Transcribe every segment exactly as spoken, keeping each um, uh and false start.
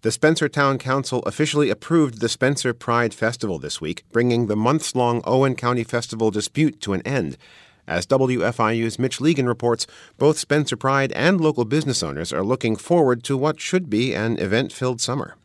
The Spencer Town Council officially approved the Spencer Pride Festival this week, bringing the months-long Owen County Festival dispute to an end. As W F I U's Mitch Legan reports, both Spencer Pride and local business owners are looking forward to what should be an event-filled summer.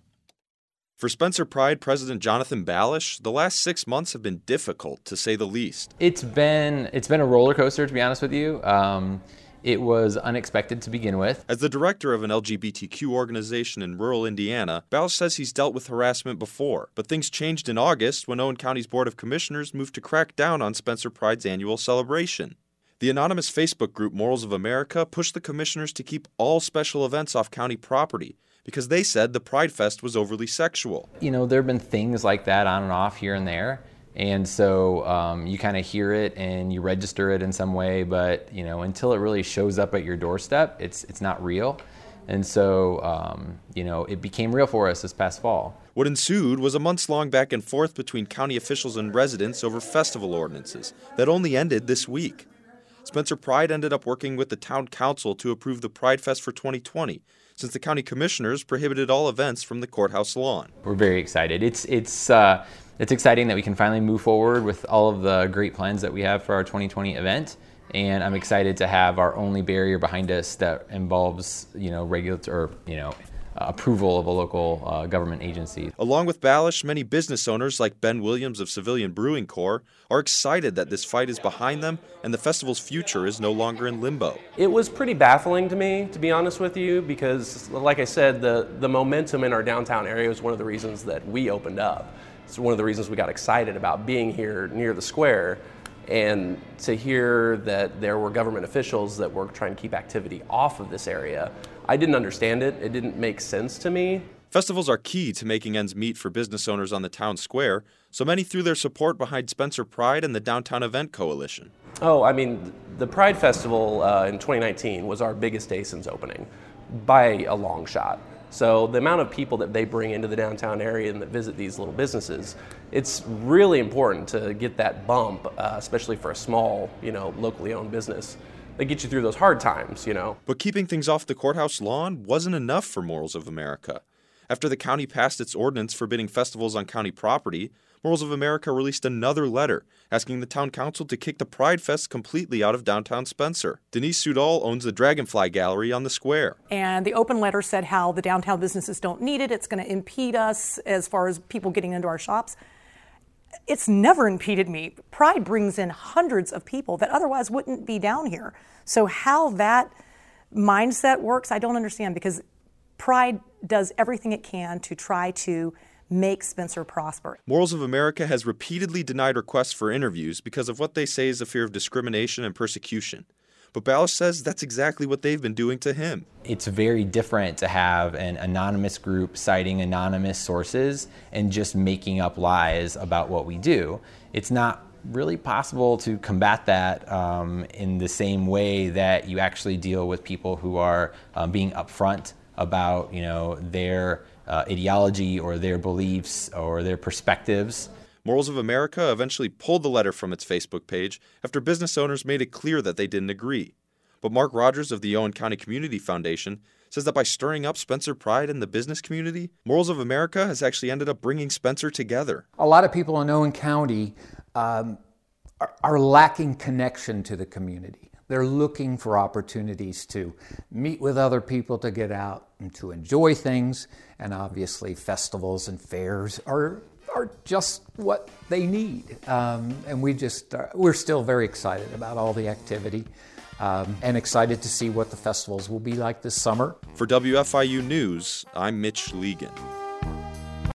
For Spencer Pride President Jonathan Balish, the last six months have been difficult, to say the least. It's been it's been a roller coaster, to be honest with you. Um, it was unexpected to begin with. As the director of an L G B T Q organization in rural Indiana, Balish says he's dealt with harassment before. But things changed in August when Owen County's Board of Commissioners moved to crack down on Spencer Pride's annual celebration. The anonymous Facebook group Morals of America pushed the commissioners to keep all special events off county property, because they said the Pride Fest was overly sexual. You know, there have been things like that on and off here and there. And so um, you kind of hear it and you register it in some way, but, you know, until it really shows up at your doorstep, it's it's not real. And so, um, you know, it became real for us this past fall. What ensued was a months-long back and forth between county officials and residents over festival ordinances that only ended this week. Spencer Pride ended up working with the town council to approve the Pride Fest for twenty twenty, since the county commissioners prohibited all events from the courthouse lawn. We're very excited. It's it's uh, it's exciting that we can finally move forward with all of the great plans that we have for our twenty twenty event, and I'm excited to have our only barrier behind us that involves, you know, regulatory, or, you know, uh, approval of a local uh, government agency. Along with Balish, many business owners like Ben Williams of Civilian Brewing Corps are excited that this fight is behind them and the festival's future is no longer in limbo. It was pretty baffling to me, to be honest with you, because like I said, the, the momentum in our downtown area was one of the reasons that we opened up. It's one of the reasons we got excited about being here near the square, and to hear that there were government officials that were trying to keep activity off of this area, I didn't understand it. It didn't make sense to me. Festivals are key to making ends meet for business owners on the town square, so many threw their support behind Spencer Pride and the Downtown Event Coalition. Oh, I mean, the Pride Festival uh, in twenty nineteen was our biggest day since opening, by a long shot. So the amount of people that they bring into the downtown area and that visit these little businesses, it's really important to get that bump, uh, especially for a small, you know, locally owned business. They get you through those hard times, you know. But keeping things off the courthouse lawn wasn't enough for Morals of America. After the county passed its ordinance forbidding festivals on county property, Morals of America released another letter asking the town council to kick the Pride Fest completely out of downtown Spencer. Denise Sudol owns the Dragonfly Gallery on the square. And the open letter said how the downtown businesses don't need it. It's going to impede us as far as people getting into our shops. It's never impeded me. Pride brings in hundreds of people that otherwise wouldn't be down here. So how that mindset works, I don't understand, because Pride does everything it can to try to make Spencer prosper. Morals of America has repeatedly denied requests for interviews because of what they say is a fear of discrimination and persecution. But Balish says that's exactly what they've been doing to him. It's very different to have an anonymous group citing anonymous sources and just making up lies about what we do. It's not really possible to combat that um, in the same way that you actually deal with people who are um, being upfront about, you know, their uh, ideology or their beliefs or their perspectives. Morals of America eventually pulled the letter from its Facebook page after business owners made it clear that they didn't agree. But Mark Rogers of the Owen County Community Foundation says that by stirring up Spencer Pride in the business community, Morals of America has actually ended up bringing Spencer together. A lot of people in Owen County um, are, are lacking connection to the community. They're looking for opportunities to meet with other people, to get out and to enjoy things. And obviously festivals and fairs are are just what they need. Um, and we just, uh, we're still very excited about all the activity um, and excited to see what the festivals will be like this summer. For W F I U News, I'm Mitch Legan.